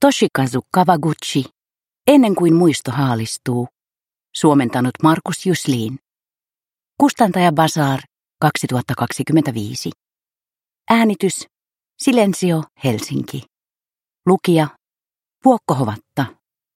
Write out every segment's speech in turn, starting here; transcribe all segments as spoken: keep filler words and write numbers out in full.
Toshikazu Kawaguchi, Ennen kuin muisto haalistuu. Suomentanut Markus Juslin. Kustantaja Bazar kaksituhattakaksikymmentäviisi. Äänitys Silensio Helsinki. Lukija Vuokko Hovatta.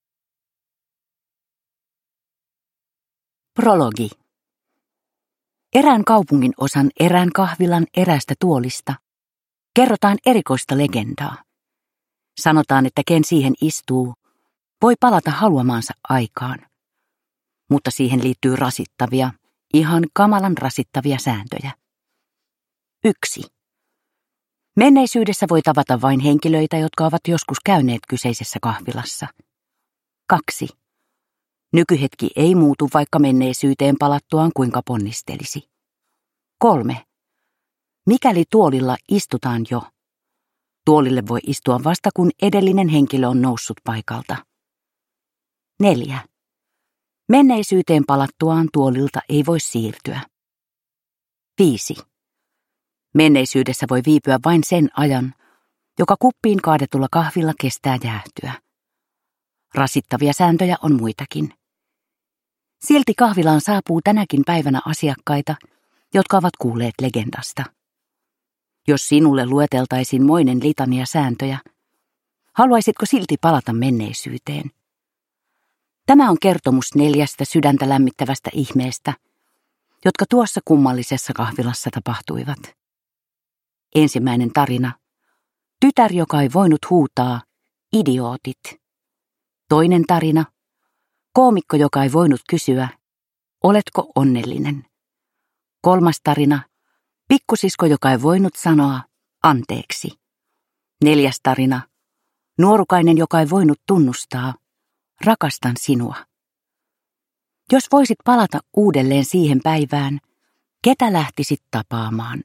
Prologi. Erään kaupungin osan erään kahvilan eräästä tuolista kerrotaan erikoista legendaa. Sanotaan, että ken siihen istuu, voi palata haluamaansa aikaan. Mutta siihen liittyy rasittavia, ihan kamalan rasittavia sääntöjä. Yksi. Menneisyydessä voi tavata vain henkilöitä, jotka ovat joskus käyneet kyseisessä kahvilassa. Kaksi. Nykyhetki ei muutu, vaikka menneisyyteen palattuaan kuinka ponnistelisi. Kolme. Mikäli tuolilla istutaan jo, tuolille voi istua vasta kun edellinen henkilö on noussut paikalta. Neljä. Menneisyyteen palattuaan tuolilta ei voi siirtyä. Viisi. Menneisyydessä voi viipyä vain sen ajan, joka kuppiin kaadetulla kahvilla kestää jäähtyä. Rasittavia sääntöjä on muitakin. Silti kahvilaan saapuu tänäkin päivänä asiakkaita, jotka ovat kuulleet legendasta. Jos sinulle lueteltaisiin moinen litania sääntöjä, haluaisitko silti palata menneisyyteen? Tämä on kertomus neljästä sydäntä lämmittävästä ihmeestä, jotka tuossa kummallisessa kahvilassa tapahtuivat. Ensimmäinen tarina. Tytär, joka ei voinut huutaa, idiootit. Toinen tarina. Koomikko, joka ei voinut kysyä, oletko onnellinen? Kolmas tarina. Pikkusisko, joka ei voinut sanoa, anteeksi. Neljäs tarina. Nuorukainen, joka ei voinut tunnustaa, rakastan sinua. Jos voisit palata uudelleen siihen päivään, ketä lähtisit tapaamaan?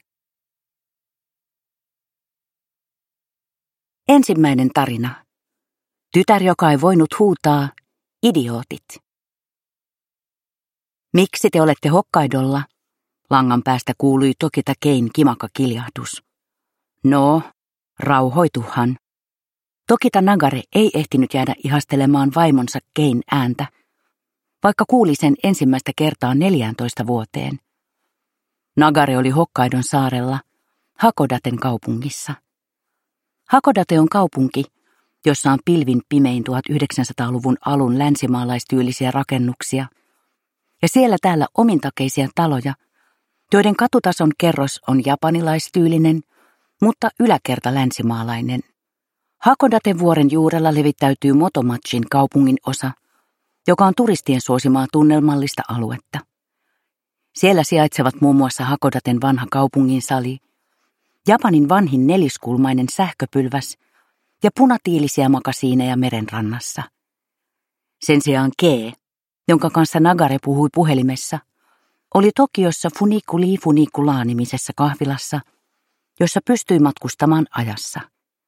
Ensimmäinen tarina. Tytär, joka ei voinut huutaa, idiootit. Miksi te olette Hokkaidolla? Langan päästä kuului Tokita Kein kimakka kiljahdus. No, rauhoituhan. Tokita Nagare ei ehtinyt jäädä ihastelemaan vaimonsa Kein ääntä, vaikka kuuli sen ensimmäistä kertaa neljääntoista vuoteen. Nagare oli Hokkaidon saarella, Hakodaten kaupungissa. Hakodate on kaupunki, jossa on pilvin pimein tuhatyhdeksänsataaluvun alun länsimaalaistyylisiä rakennuksia, ja siellä täällä omintakeisia taloja, joiden katutason kerros on japanilaistyylinen, mutta yläkerta länsimaalainen. Hakodaten vuoren juurella levittäytyy Motomachin kaupungin osa, joka on turistien suosimaa tunnelmallista aluetta. Siellä sijaitsevat muun muassa Hakodaten vanha kaupunginsali, Japanin vanhin neliskulmainen sähköpylväs ja punatiilisiä makasiineja merenrannassa. Sen sijaan Kee, jonka kanssa Nagare puhui puhelimessa, oli Tokiossa Funikuli Funikulaa-nimisessä kahvilassa, jossa pystyi matkustamaan ajassa.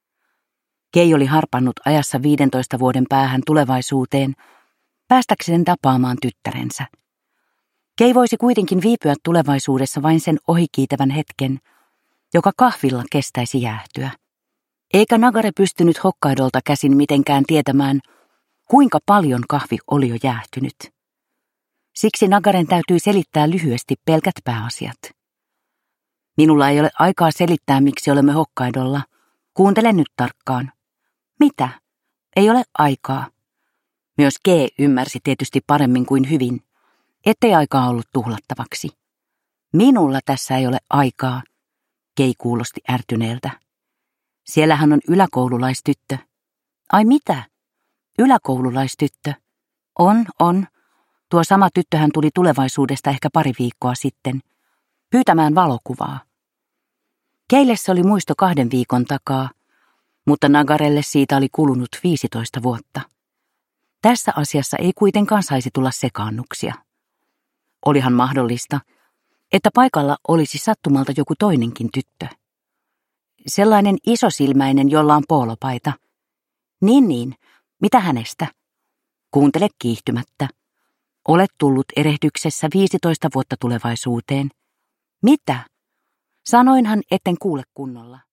Kei oli harpannut ajassa viidentoista vuoden päähän tulevaisuuteen, päästäkseen tapaamaan tyttärensä. Kei voisi kuitenkin viipyä tulevaisuudessa vain sen ohikiitävän hetken, joka kahvilla kestäisi jäähtyä. Eikä Nagare pystynyt Hokkaidolta käsin mitenkään tietämään, kuinka paljon kahvi oli jo jäähtynyt. Siksi Nagaren täytyy selittää lyhyesti pelkät pääasiat. Minulla ei ole aikaa selittää, miksi olemme Hokkaidolla. Kuuntele nyt tarkkaan. Mitä? Ei ole aikaa. Myös Kee ymmärsi tietysti paremmin kuin hyvin, ettei aikaa ollut tuhlattavaksi. Minulla tässä ei ole aikaa, Kei kuulosti ärtyneeltä. Siellähän on yläkoululaistyttö. Ai mitä? Yläkoululaistyttö? On, on. Tuo sama tyttöhän tuli tulevaisuudesta ehkä pari viikkoa sitten, pyytämään valokuvaa. Keille se oli muisto kahden viikon takaa, mutta Nagarelle siitä oli kulunut viisitoista vuotta. Tässä asiassa ei kuitenkaan saisi tulla sekaannuksia. Olihan mahdollista, että paikalla olisi sattumalta joku toinenkin tyttö. Sellainen isosilmäinen, jolla on poolopaita. Niin niin, mitä hänestä? Kuuntele kiihtymättä. Olet tullut erehdyksessä viisitoista vuotta tulevaisuuteen. Mitä? Sanoinhan, etten kuule kunnolla.